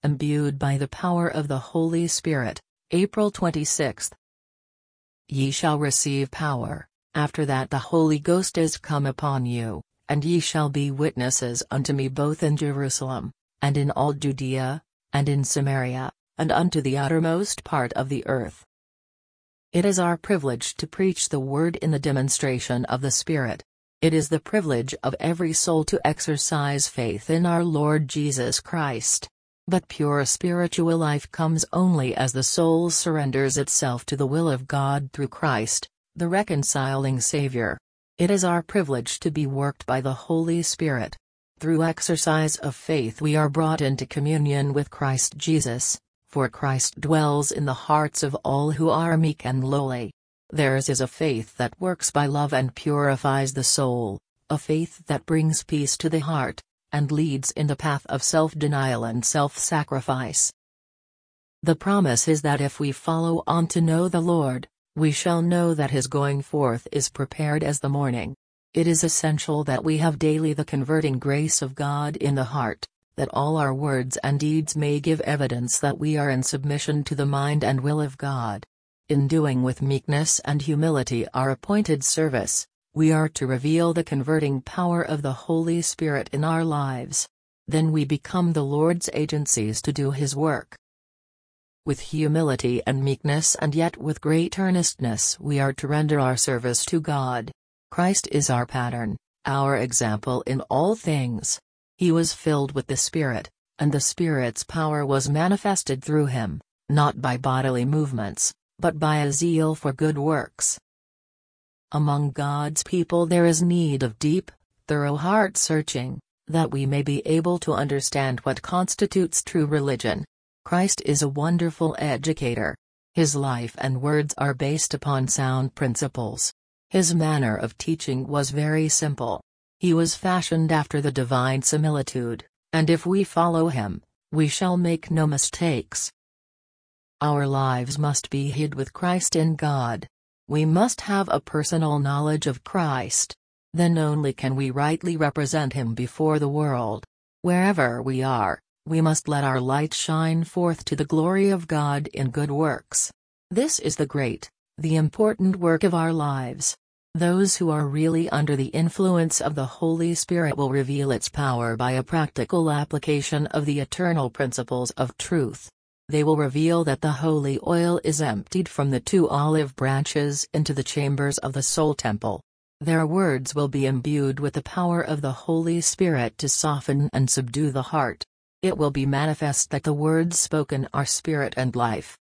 imbued by the power of the Holy Spirit, April 26. Ye shall receive power, after that the Holy Ghost is come upon you, and ye shall be witnesses unto me both in Jerusalem, and in all Judea, and in Samaria, and unto the uttermost part of the earth. It is our privilege to preach the word in the demonstration of the Spirit. It is the privilege of every soul to exercise faith in our Lord Jesus Christ. But pure spiritual life comes only as the soul surrenders itself to the will of God through Christ, the reconciling Savior. It is our privilege to be worked by the Holy Spirit. Through exercise of faith we are brought into communion with Christ Jesus, for Christ dwells in the hearts of all who are meek and lowly. Theirs is a faith that works by love and purifies the soul, a faith that brings peace to the heart, and leads in the path of self-denial and self-sacrifice. The promise is that if we follow on to know the Lord, we shall know that his going forth is prepared as the morning. It is essential that we have daily the converting grace of God in the heart, that all our words and deeds may give evidence that we are in submission to the mind and will of God. In doing with meekness and humility our appointed service, we are to reveal the converting power of the Holy Spirit in our lives. Then we become the Lord's agencies to do his work. With humility and meekness and yet with great earnestness we are to render our service to God. Christ is our pattern, our example in all things. He was filled with the Spirit, and the Spirit's power was manifested through him, not by bodily movements, but by a zeal for good works. Among God's people there is need of deep, thorough heart-searching, that we may be able to understand what constitutes true religion. Christ is a wonderful educator. His life and words are based upon sound principles. His manner of teaching was very simple. He was fashioned after the divine similitude, and if we follow him, we shall make no mistakes. Our lives must be hid with Christ in God. We must have a personal knowledge of Christ. Then only can we rightly represent him before the world. Wherever we are, we must let our light shine forth to the glory of God in good works. This is the great, the important work of our lives. Those who are really under the influence of the Holy Spirit will reveal its power by a practical application of the eternal principles of truth. They will reveal that the holy oil is emptied from the 2 olive branches into the chambers of the soul temple. Their words will be imbued with the power of the Holy Spirit to soften and subdue the heart. It will be manifest that the words spoken are spirit and life.